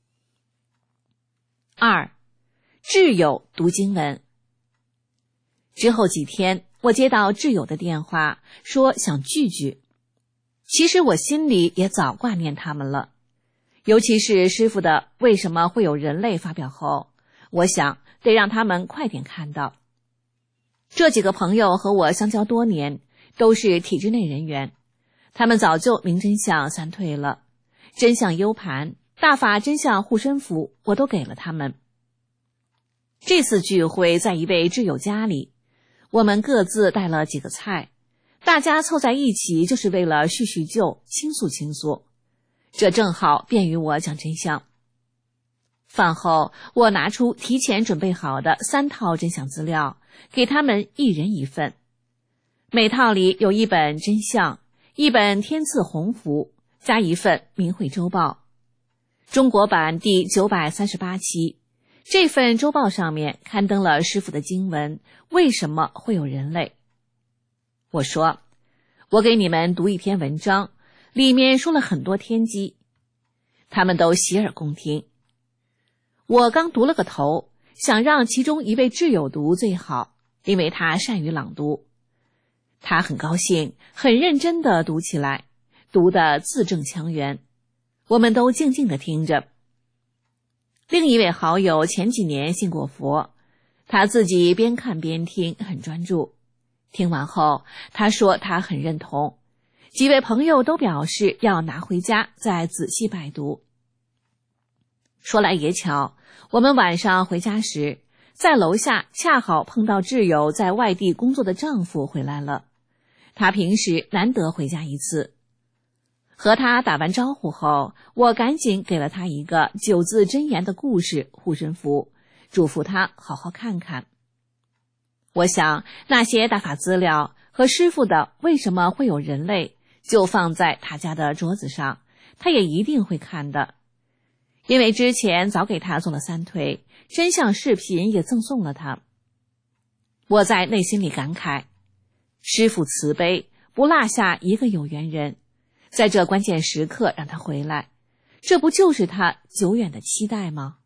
二、挚友读经文。之后几天，我接到挚友的电话，说想聚聚。其实我心里也早挂念他们了，尤其是师父的为什么会有人类发表后，我想得让他们快点看到。这几个朋友和我相交多年，都是体制内人员，他们早就明真相三退了，真相 U 盘、大法真相护身符我都给了他们。这次聚会在一位挚友家里，我们各自带了几个菜，大家凑在一起就是为了叙叙旧，倾诉倾诉，这正好便于我讲真相。 饭后，我拿出提前准备好的3套真相资料，给他们一人一份。每套里有一本真相，一本天赐鸿福，加一份明慧周报。中国版第938期，这份周报上面刊登了师父的经文，为什么会有人类？我说，我给你们读一篇文章，里面说了很多天机。他们都洗耳恭听。我刚读了个头，想让其中一位挚友读最好，因为他善于朗读。他很高兴，很认真地读起来，读得字正腔圆。我们都静静地听着。另一位好友前几年信过佛，他自己边看边听，很专注。听完后，他说他很认同。几位朋友都表示要拿回家再仔细拜读。说来也巧，我们晚上回家时，在楼下恰好碰到挚友在外地工作的丈夫回来了。他平时难得回家一次。和他打完招呼后，我赶紧给了他一个9字真言的故事护身符，嘱咐他好好看看。我想那些大法资料和师父的为什么会有人类就放在他家的桌子上，他也一定会看的。因为之前早给他做了3推，真相视频也赠送了他。我在内心里感慨，师父慈悲，不落下一个有缘人，在这关键时刻让他回来，这不就是他久远的期待吗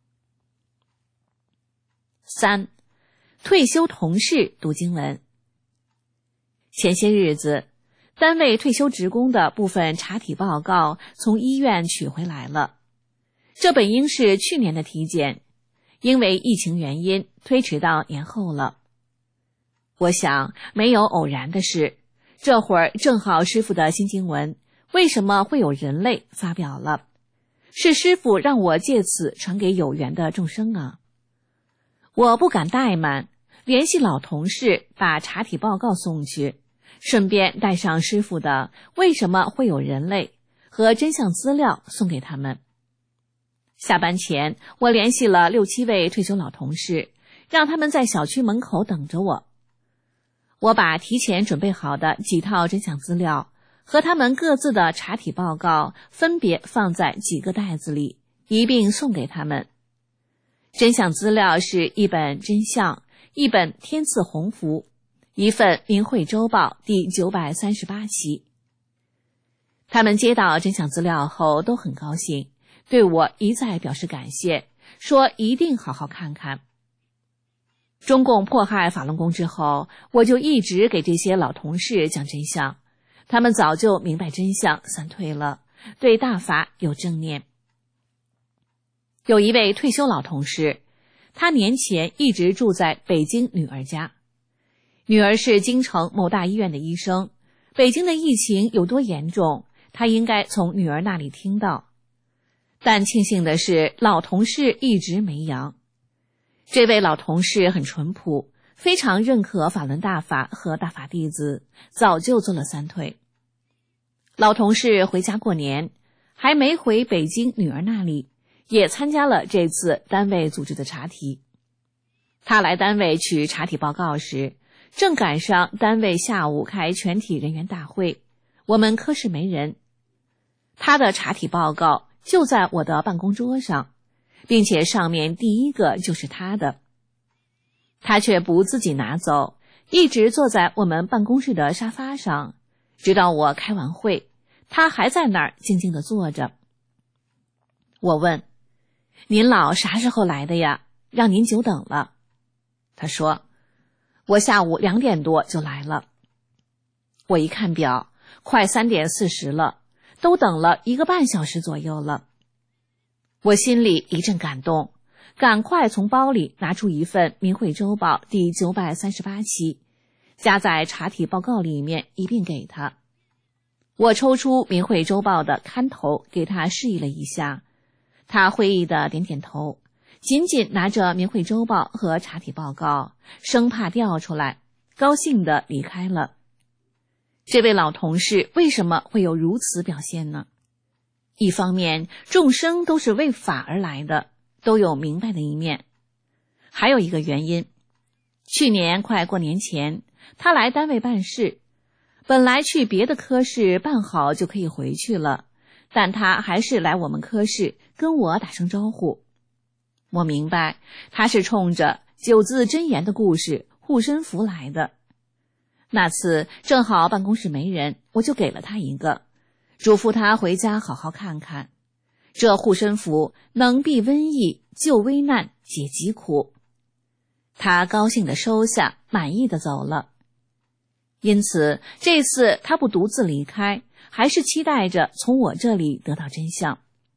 ？3. 退休同事读经文。前些日子，单位退休职工的部分查体报告从医院取回来了。这本应是去年的体检，因为疫情原因推迟到年后了。我想没有偶然的事，这会儿正好师父的新经文为什么会有人类发表了，是师父让我借此传给有缘的众生啊。我不敢怠慢，联系老同事把查体报告送去，顺便带上师父的为什么会有人类和真相资料送给他们。下班前，我联系了6、7位退休老同事，让他们在小区门口等着我。我把提前准备好的几套真相资料和他们各自的查体报告分别放在几个袋子里，一并送给他们。真相资料是一本真相，一本天赐鸿福，一份明慧周报第938期。他们接到真相资料后都很高兴，对我一再表示感谢，说一定好好看看。中共迫害法轮功之后，我就一直给这些老同事讲真相，他们早就明白真相3退了，对大法有正念。有一位退休老同事，他年前一直住在北京女儿家，女儿是京城某大医院的医生，北京的疫情有多严重，他应该从女儿那里听到。但庆幸的是，老同事一直没阳。这位老同事很淳朴，非常认可法轮大法和大法弟子，早就做了3退。老同事回家过年，还没回北京女儿那里，也参加了这次单位组织的查体。他来单位取查体报告时，正赶上单位下午开全体人员大会，我们科室没人。他的查体报告就在我的办公桌上，并且上面第一个就是他的。他却不自己拿走，一直坐在我们办公室的沙发上，直到我开完会，他还在那儿静静地坐着。我问：您老啥时候来的呀？让您久等了。他说：我下午2点多就来了。我一看表，快3点40了，都等了1个半小时左右了。我心里一阵感动，赶快从包里拿出一份明慧周报第938期，夹在查体报告里面一并给他。我抽出明慧周报的刊头给他示意了一下，他会意的点点头，紧紧拿着明慧周报和查体报告，生怕掉出来，高兴地离开了。这位老同事为什么会有如此表现呢？一方面，众生都是为法而来的， 都有明白的一面。还有一个原因，去年快过年前，他来单位办事，本来去别的科室办好就可以回去了，但他还是来我们科室跟我打声招呼。我明白他是冲着九字真言的故事护身符来的。那次正好办公室没人，我就给了他一个，嘱咐他回家好好看看。这护身符能避瘟疫，救危难，解疾苦。他高兴地收下，满意地走了。因此这次他不独自离开，还是期待着从我这里得到真相。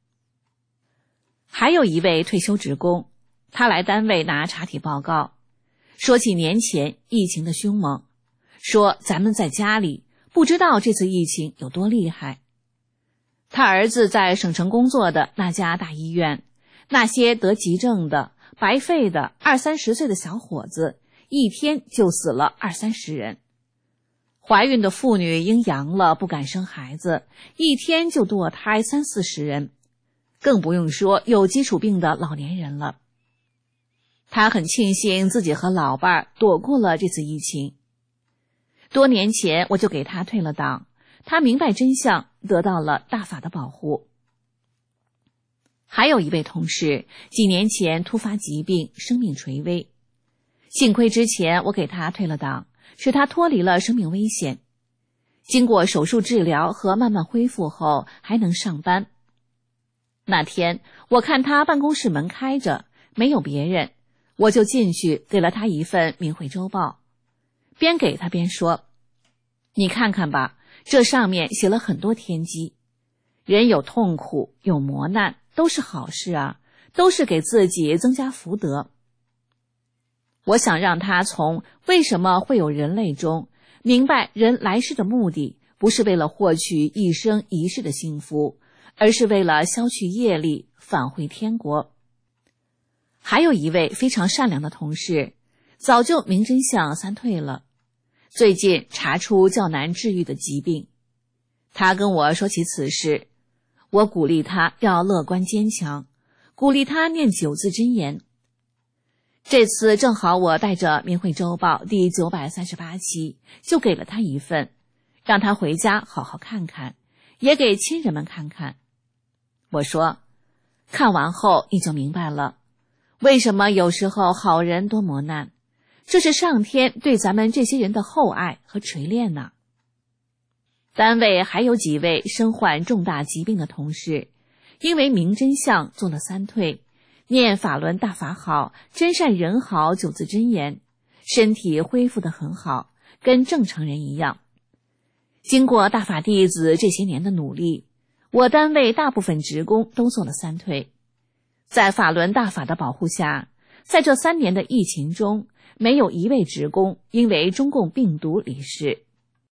还有一位退休职工，他来单位拿查体报告，说起年前疫情的凶猛，说咱们在家里不知道这次疫情有多厉害。他儿子在省城工作的那家大医院，那些得急症的、白肺的20-30岁的小伙子，一天就死了20-30人。怀孕的妇女因阳了不敢生孩子，一天就堕胎30-40人，更不用说有基础病的老年人了。他很庆幸自己和老伴躲过了这次疫情。多年前我就给他退了党，他明白真相，得到了大法的保护。还有一位同事，几年前突发疾病，生命垂危，幸亏之前我给他退了党，使他脱离了生命危险。经过手术治疗和慢慢恢复后，还能上班。那天我看他办公室门开着，没有别人，我就进去给了他一份明慧周报，边给他边说：你看看吧，这上面写了很多天机，人有痛苦，有磨难，都是好事啊，都是给自己增加福德。我想让他从为什么会有人类中明白人来世的目的不是为了获取一生一世的幸福，而是为了消去业力，返回天国。还有一位非常善良的同事，早就明真相3退了，最近查出较难治愈的疾病。他跟我说起此事，我鼓励他要乐观坚强，鼓励他念9字真言。这次正好我带着明慧周报第938期，就给了他一份，让他回家好好看看，也给亲人们看看。我说，看完后你就明白了，为什么有时候好人多磨难，这是上天对咱们这些人的厚爱和垂恋呢。单位还有几位身患重大疾病的同事，因为明真相做了3退，念法轮大法好，真善人好9字真言，身体恢复得很好，跟正常人一样。经过大法弟子这些年的努力，我单位大部分职工都做了3退。在法轮大法的保护下，在这3年的疫情中，没有一位职工因为中共病毒离世。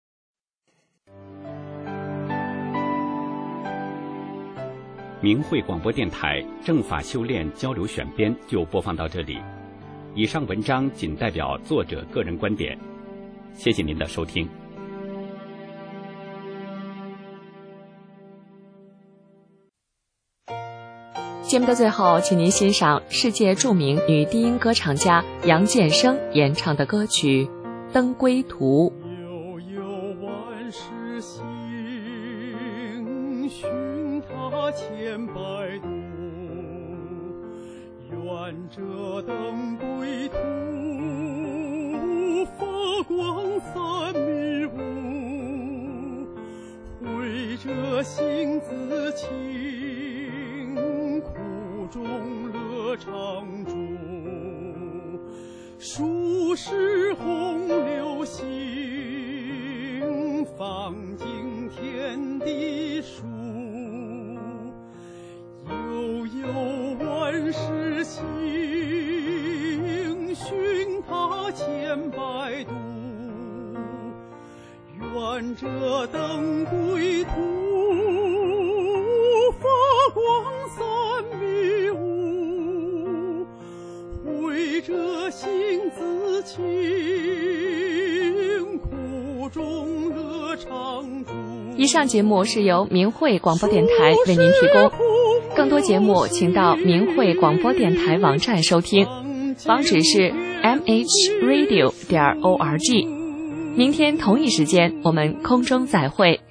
明慧广播电台正法修炼交流选编就播放到这里，以上文章仅代表作者个人观点，谢谢您的收听。 节目的最后，请您欣赏世界著名女低音歌唱家杨建生演唱的歌曲《登归途》。 悠悠万世行，寻他千百度，愿这登归途，发光三迷雾，慧者性自清，中乐常驻，数世洪流行，放尽天地数，悠悠万世行，寻他千百度，愿这登归途，发光三迷雾，慧者性自清，苦中乐常驻。 以上节目是由明慧广播电台为您提供。 更多节目请到明慧广播电台网站收听，网址是 mhradio.org。明天同一时间我们空中再会。